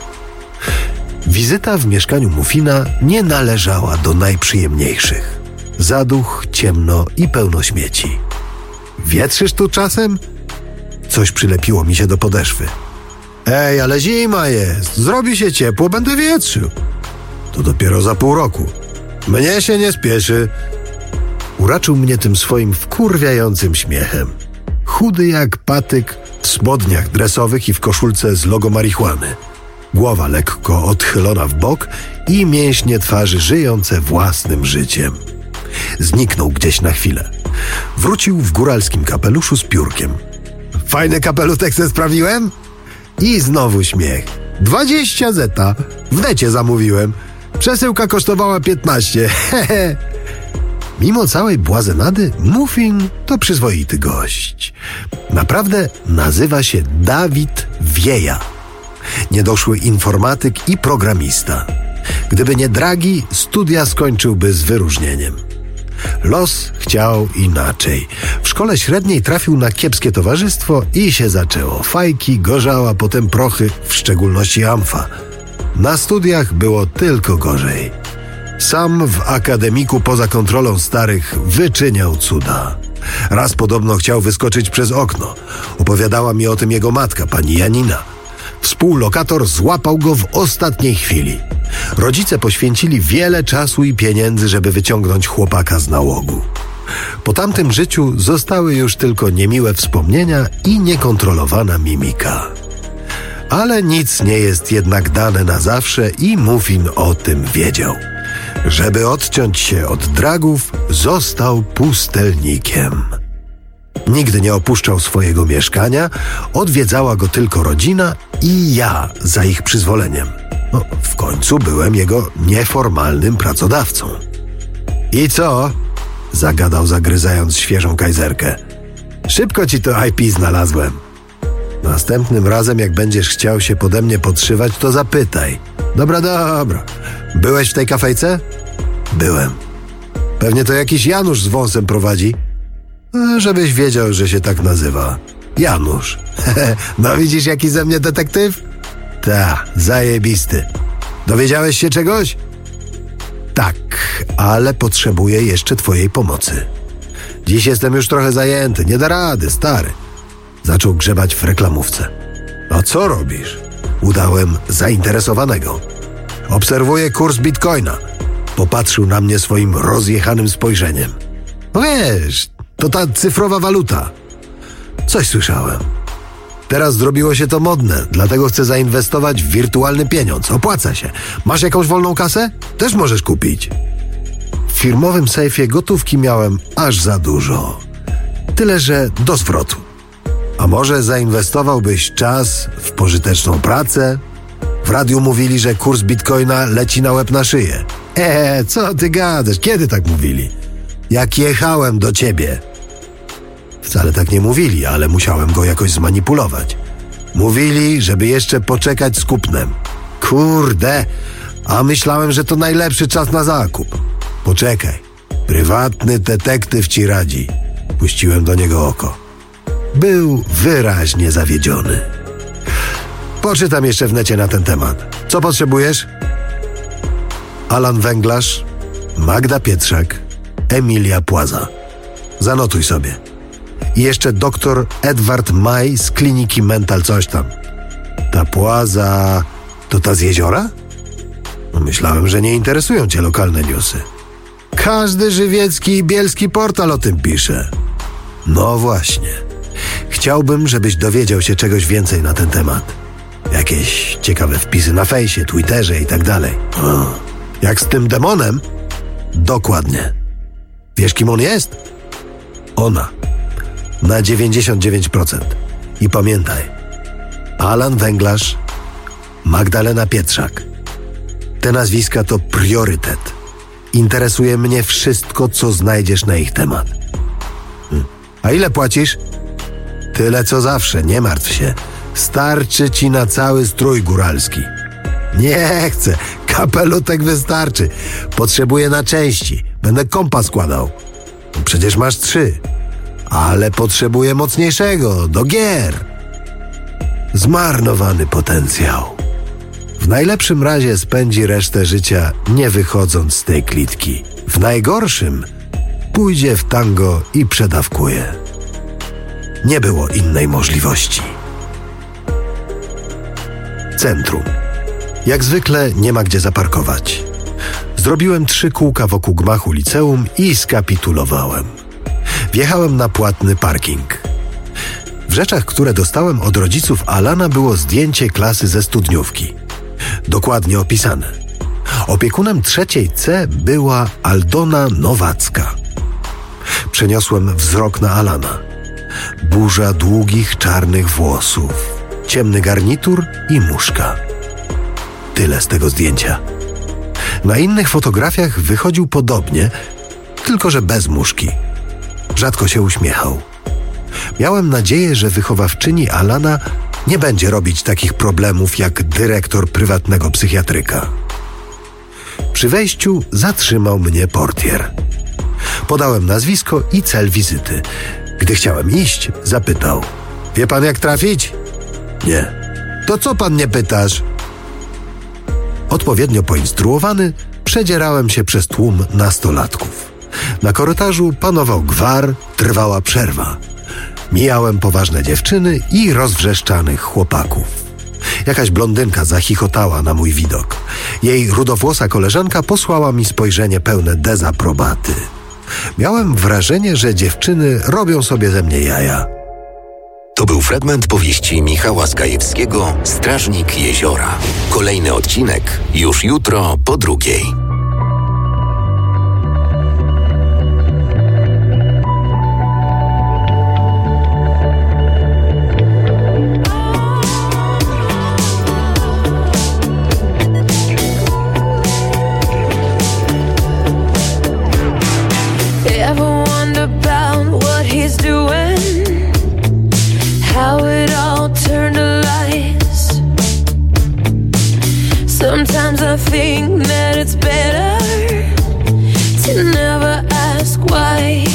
Wizyta w mieszkaniu Muffina nie należała do najprzyjemniejszych. Zaduch, ciemno i pełno śmieci. Wietrzysz tu czasem? Coś przylepiło mi się do podeszwy. Ej, ale zima jest. Zrobi się ciepło, będę wietrzył. To dopiero za pół roku. Mnie się nie spieszy. Uraczył mnie tym swoim wkurwiającym śmiechem. Chudy jak patyk, w spodniach dresowych i w koszulce z logo marihuany. Głowa lekko odchylona w bok i mięśnie twarzy żyjące własnym życiem. Zniknął gdzieś na chwilę. Wrócił w góralskim kapeluszu z piórkiem. Fajny kapelutek se sprawiłem? I znowu śmiech. 20 zeta. W necie zamówiłem. Przesyłka kosztowała 15. Hehe. Mimo całej błazenady, Muffin to przyzwoity gość. Naprawdę nazywa się Dawid Wieja. Niedoszły informatyk i programista. Gdyby nie dragi, studia skończyłby z wyróżnieniem. Los chciał inaczej. W szkole średniej trafił na kiepskie towarzystwo i się zaczęło. Fajki, gorzała, potem prochy, w szczególności amfa. Na studiach było tylko gorzej. Sam w akademiku poza kontrolą starych wyczyniał cuda. Raz podobno chciał wyskoczyć przez okno. Opowiadała mi o tym jego matka, pani Janina. Współlokator złapał go w ostatniej chwili. Rodzice poświęcili wiele czasu i pieniędzy, żeby wyciągnąć chłopaka z nałogu. Po tamtym życiu zostały już tylko niemiłe wspomnienia i niekontrolowana mimika. Ale nic nie jest jednak dane na zawsze i Muffin o tym wiedział. Żeby odciąć się od dragów, został pustelnikiem. Nigdy nie opuszczał swojego mieszkania, odwiedzała go tylko rodzina i ja za ich przyzwoleniem. W końcu byłem jego nieformalnym pracodawcą. I co? Zagadał, zagryzając świeżą kajzerkę. Szybko ci to IP znalazłem. Następnym razem, jak będziesz chciał się pode mnie podszywać, to zapytaj. Dobra. Byłeś w tej kafejce? Byłem. Pewnie to jakiś Janusz z wąsem prowadzi. Żebyś wiedział, że się tak nazywa. Janusz. No widzisz, jaki ze mnie detektyw? Ta, zajebisty. Dowiedziałeś się czegoś? Tak, ale potrzebuję jeszcze twojej pomocy. Dziś jestem już trochę zajęty, nie da rady, stary. Zaczął grzebać w reklamówce. A co robisz? Udałem zainteresowanego. Obserwuję kurs bitcoina. Popatrzył na mnie swoim rozjechanym spojrzeniem. No wiesz, to ta cyfrowa waluta. Coś słyszałem. Teraz zrobiło się to modne, dlatego chcę zainwestować w wirtualny pieniądz. Opłaca się. Masz jakąś wolną kasę? Też możesz kupić. W firmowym sejfie gotówki miałem aż za dużo. Tyle, że do zwrotu. A może zainwestowałbyś czas w pożyteczną pracę? W radiu mówili, że kurs bitcoina leci na łeb na szyję. Co ty gadasz? Kiedy tak mówili? Jak jechałem do ciebie. Wcale tak nie mówili, ale musiałem go jakoś zmanipulować. Mówili, żeby jeszcze poczekać z kupnem. Kurde, a myślałem, że to najlepszy czas na zakup. Poczekaj. Prywatny detektyw ci radzi. Puściłem do niego oko. Był wyraźnie zawiedziony. Poczytam jeszcze w necie na ten temat. Co potrzebujesz? Alan Węglarz, Magda Pietrzak, Emilia Płaza. Zanotuj sobie. I jeszcze doktor Edward Maj z kliniki Mental coś tam. Ta Płaza to ta z jeziora? No myślałem, że nie interesują cię lokalne newsy. Każdy żywiecki i bielski portal o tym pisze. No właśnie. Chciałbym, żebyś dowiedział się czegoś więcej na ten temat. Jakieś ciekawe wpisy na fejsie, Twitterze i tak dalej. Jak z tym demonem? Dokładnie. Wiesz, kim on jest? Ona. Na 99%. I pamiętaj. Alan Węglarz, Magdalena Pietrzak. Te nazwiska to priorytet. Interesuje mnie wszystko, co znajdziesz na ich temat. A ile płacisz? Tyle co zawsze, nie martw się. Starczy ci na cały strój góralski. Nie chcę, kapelutek wystarczy. Potrzebuję na części. Będę kompa składał. Przecież masz 3. Ale potrzebuję mocniejszego, do gier. Zmarnowany potencjał. W najlepszym razie spędzi resztę życia nie wychodząc z tej klitki. W najgorszym pójdzie w tango i przedawkuje. Nie było innej możliwości. Centrum. Jak zwykle nie ma gdzie zaparkować. Zrobiłem 3 kółka wokół gmachu liceum i skapitulowałem. Wjechałem na płatny parking. W rzeczach, które dostałem od rodziców Alana, było zdjęcie klasy ze studniówki. Dokładnie opisane. Opiekunem 3. C była Aldona Nowacka. Przeniosłem wzrok na Alana. Burza długich, czarnych włosów, ciemny garnitur i muszka. Tyle z tego zdjęcia. Na innych fotografiach wychodził podobnie, tylko że bez muszki. Rzadko się uśmiechał. Miałem nadzieję, że wychowawczyni Alana nie będzie robić takich problemów jak dyrektor prywatnego psychiatryka. Przy wejściu zatrzymał mnie portier. Podałem nazwisko i cel wizyty. Gdy chciałem iść, zapytał: wie pan, jak trafić? Nie. To co pan nie pytasz? Odpowiednio poinstruowany, przedzierałem się przez tłum nastolatków. Na korytarzu panował gwar, trwała przerwa. Mijałem poważne dziewczyny i rozwrzeszczanych chłopaków. Jakaś blondynka zachichotała na mój widok. Jej rudowłosa koleżanka posłała mi spojrzenie pełne dezaprobaty. Miałem wrażenie, że dziewczyny robią sobie ze mnie jaja. To był fragment powieści Michała Zgajewskiego Strażnik Jeziora. Kolejny odcinek już jutro po 2:00. Sometimes I think that it's better to never ask why.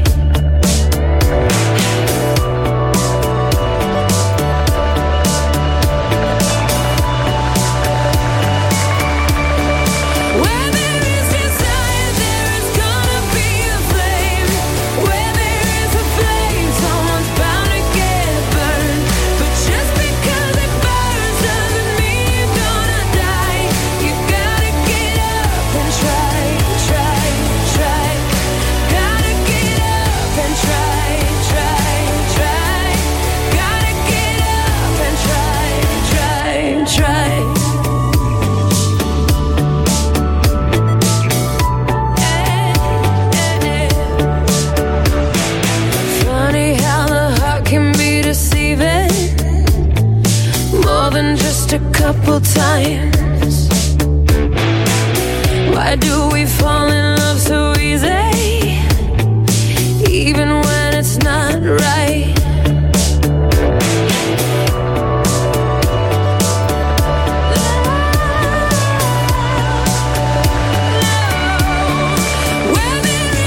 Where there is desire, there is gonna be a flame. Where there is a flame, someone's bound to get burned. But just because it burns doesn't mean you're gonna die. You gotta get up and try, try, try. Gotta get up and try, try, try. Gotta get up and try, try, try. Funny how the heart can be deceiving more than just a couple times. Why do we fall in love so easy, even when it's not right? Where there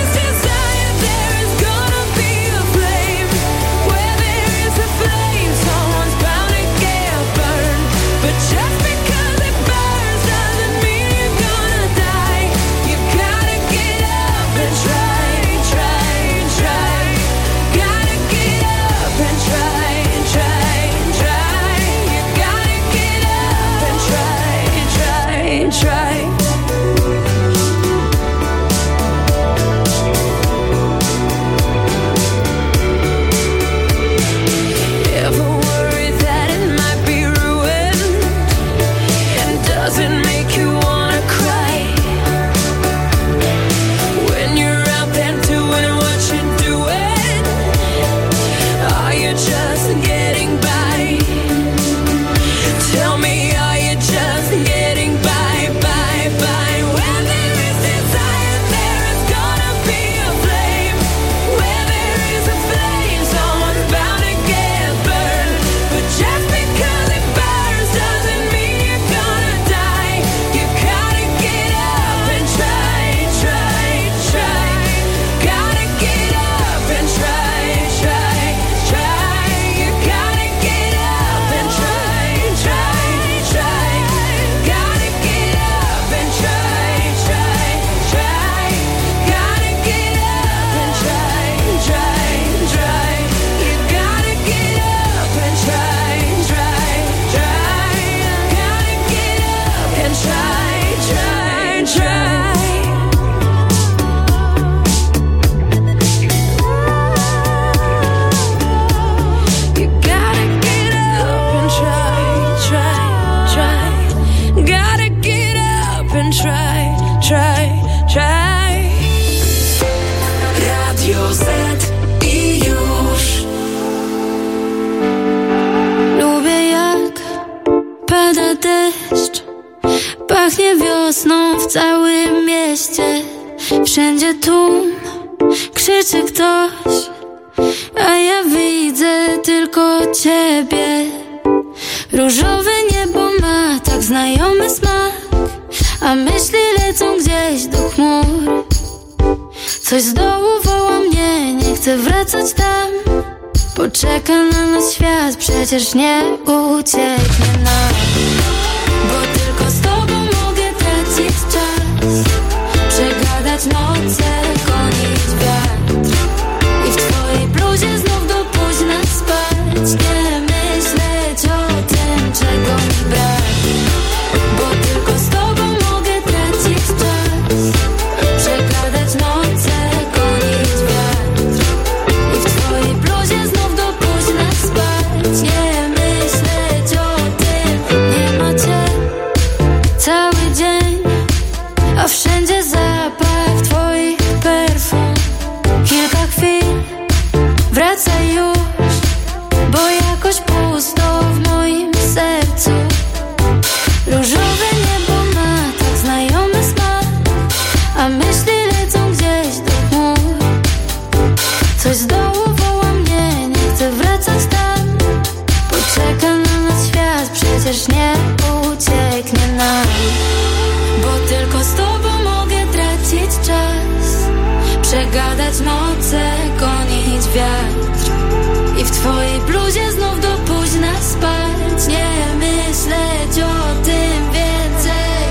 deszcz. Pachnie wiosną w całym mieście. Wszędzie tłum, krzyczy ktoś, a ja widzę tylko ciebie. Różowe niebo ma tak znajomy smak, a myśli lecą gdzieś do chmur. Coś z dołu woła mnie, nie chcę wracać tam. Poczeka na nas świat, przecież nie ucieknie nam. Bo tylko z tobą mogę tracić czas, przegadać noce, gonić wiatr i w twojej bluzie znów do późna spać. Nie myśleć o tym, czego mi brak. Bo tylko z tobą mogę tracić czas, przegadać noce, gonić wiatr i w twojej bluzie znów do późna spać. Nie myśleć o tym, nie macie cały dzień, a wszędzie zapach twoich perfum. Kilka chwil, wracaj już, bo jakoś pusto w moim sercu. Różowe niebo ma tak znajomy smak, a myśli lecą gdzieś do chmur. Coś z dołu woła mnie, nie chcę wracać tam. Poczeka na nas świat, przecież nie ucieknie nam. Bo tylko z tobą mogę tracić czas, przegadać noce, gonić wiatr i w twojej bluzie znów do późna spać. Nie myśleć o tym więcej,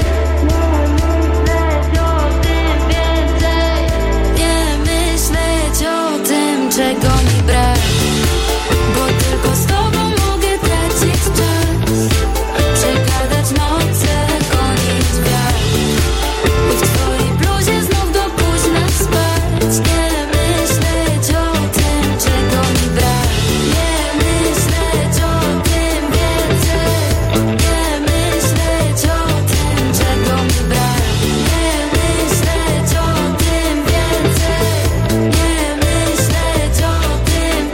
nie myśleć o tym, czego mi brak. Bo tylko z tobą mogę tracić czas, przegadać noce, gonić wiatr i w twojej bluzie znów do późna spać. Nie myśleć o tym, czego mi brak. Nie myśleć o tym więcej, nie myśleć o tym, czego mi brak. Nie myśleć o tym więcej, nie myśleć o tym.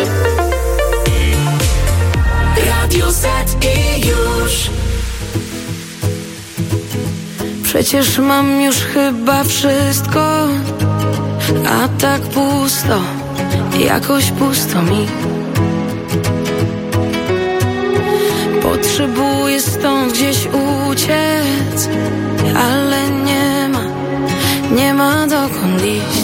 Radio Z i już. Przecież mam już chyba wszystko, a tak pusto, jakoś pusto mi. Potrzebuję stąd gdzieś uciec, ale nie ma dokąd iść.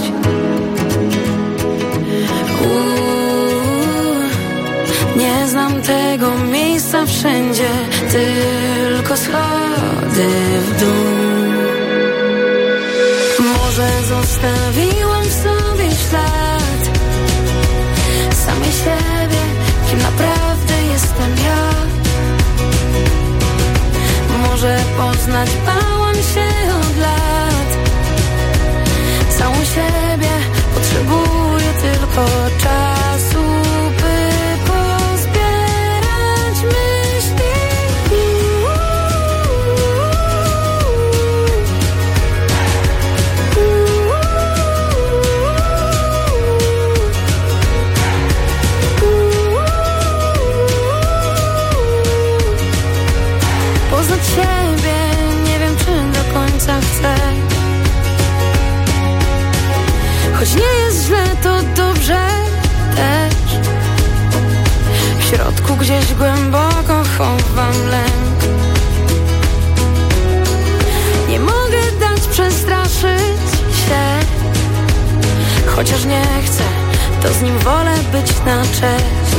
Nie znam tego miejsca wszędzie, tylko schody w dół. Może zostawiłam w sobie ślad samej siebie, kim naprawdę jestem ja. Może poznać bałam się od lat. Całą siebie potrzebuję tylko czasu, by pozbierać myśli. Poznać siebie, nie wiem czy do końca chcę. Choć nie jest źle, to dobrze też. W środku gdzieś głęboko chowam lęk. Nie mogę dać przestraszyć się. Chociaż nie chcę, to z nim wolę być na cześć.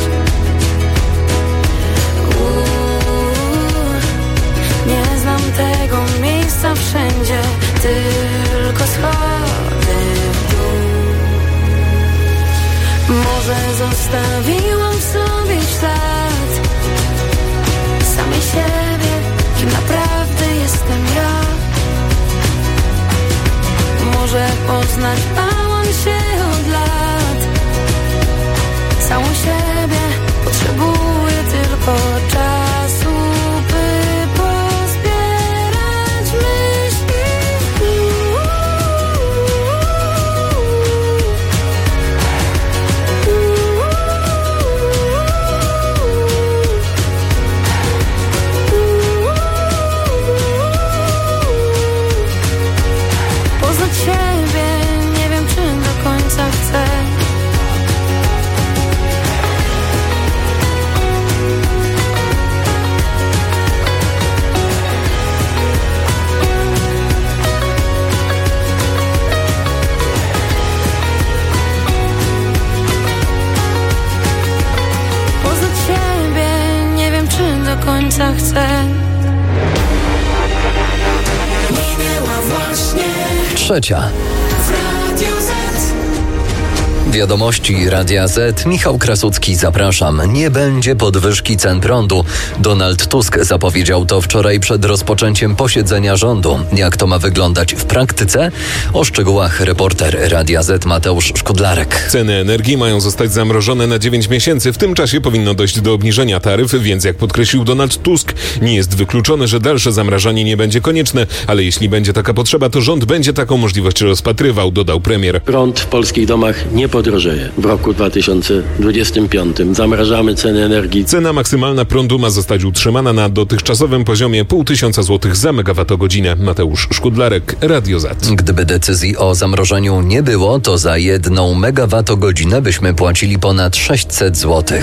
Nie znam tego miejsca wszędzie, tylko schody w dół. Może zostawiłam w sobie ślad samej siebie, kim naprawdę jestem ja. Może poznać bałam się od lat. Całą siebie potrzebuję tylko czasu, by pozbierać myśli. końca chcę. Minęła właśnie 3. w Radiu Z. Wiadomości Radia Z. Michał Krasucki, zapraszam. Nie będzie podwyżki cen prądu. Donald Tusk zapowiedział to wczoraj przed rozpoczęciem posiedzenia rządu. Jak to ma wyglądać w praktyce? O szczegółach reporter Radia Z Mateusz Szkudlarek. Ceny energii mają zostać zamrożone na 9 miesięcy. W tym czasie powinno dojść do obniżenia taryf, więc jak podkreślił Donald Tusk, nie jest wykluczone, że dalsze zamrażanie nie będzie konieczne, ale jeśli będzie taka potrzeba, to rząd będzie taką możliwość rozpatrywał, dodał premier. Prąd w polskich domach nie podrożeje w roku 2025. Zamrażamy ceny energii. Cena maksymalna prądu ma zostać utrzymana na dotychczasowym poziomie 500 zł za megawattogodzinę. Mateusz Szkudlarek, Radio Z. Gdyby decyzji o zamrożeniu nie było, to za 1 megawattogodzinę byśmy płacili ponad 600 zł.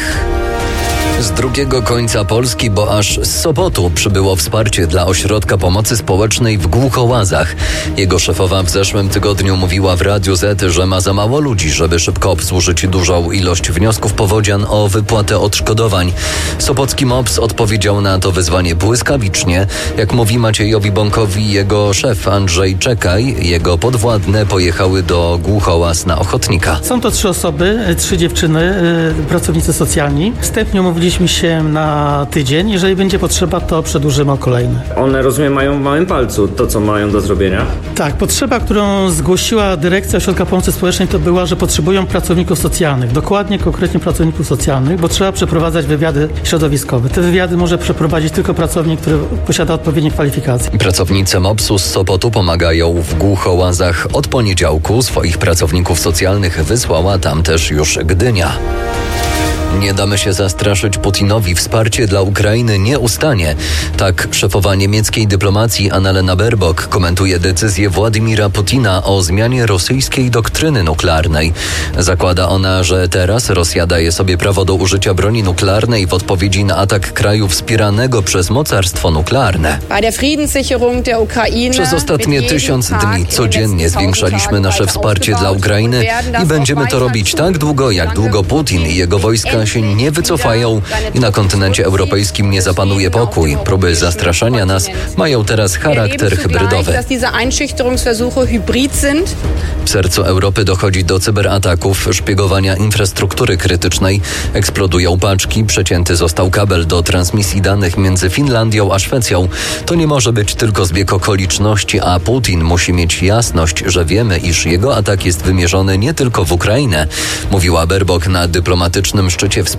Z drugiego końca Polski, bo aż z Sopotu przybyło wsparcie dla Ośrodka Pomocy Społecznej w Głuchołazach. Jego szefowa w zeszłym tygodniu mówiła w Radiu Z, że ma za mało ludzi, żeby szybko obsłużyć dużą ilość wniosków powodzian o wypłatę odszkodowań. Sopocki MOPS odpowiedział na to wyzwanie błyskawicznie. Jak mówi Maciejowi Bąkowi jego szef Andrzej Czekaj, jego podwładne pojechały do Głuchołaz na ochotnika. Są to 3 osoby, 3 dziewczyny, pracownicy socjalni. Wstępnie umówiliśmy się na tydzień. Jeżeli będzie potrzeba, to przedłużymy o kolejny. One, rozumiem, mają w małym palcu to, co mają do zrobienia? Tak, potrzeba, którą zgłosiła dyrekcja Ośrodka Pomocy Społecznej, to była, że potrzebują pracowników socjalnych. Dokładnie, konkretnie pracowników socjalnych, bo trzeba przeprowadzać wywiady środowiskowe. Te wywiady może przeprowadzić tylko pracownik, który posiada odpowiednie kwalifikacje. Pracownicy MOPS-u z Sopotu pomagają w Głuchołazach. Od poniedziałku swoich pracowników socjalnych wysłała tam też już Gdynia. Nie damy się zastraszyć Putinowi. Wsparcie dla Ukrainy nie ustanie. Tak szefowa niemieckiej dyplomacji Annalena Baerbock komentuje decyzję Władimira Putina o zmianie rosyjskiej doktryny nuklearnej. Zakłada ona, że teraz Rosja daje sobie prawo do użycia broni nuklearnej w odpowiedzi na atak kraju wspieranego przez mocarstwo nuklearne. Przez ostatnie 1000 dni codziennie zwiększaliśmy nasze wsparcie dla Ukrainy i będziemy to robić tak długo, jak długo Putin i jego wojska się nie wycofają i na kontynencie europejskim nie zapanuje pokój. Próby zastraszania nas mają teraz charakter hybrydowy. W sercu Europy dochodzi do cyberataków, szpiegowania infrastruktury krytycznej. Eksplodują paczki, przecięty został kabel do transmisji danych między Finlandią a Szwecją. To nie może być tylko zbieg okoliczności, a Putin musi mieć jasność, że wiemy, iż jego atak jest wymierzony nie tylko w Ukrainę, mówiła Baerbock na dyplomatycznym szczycie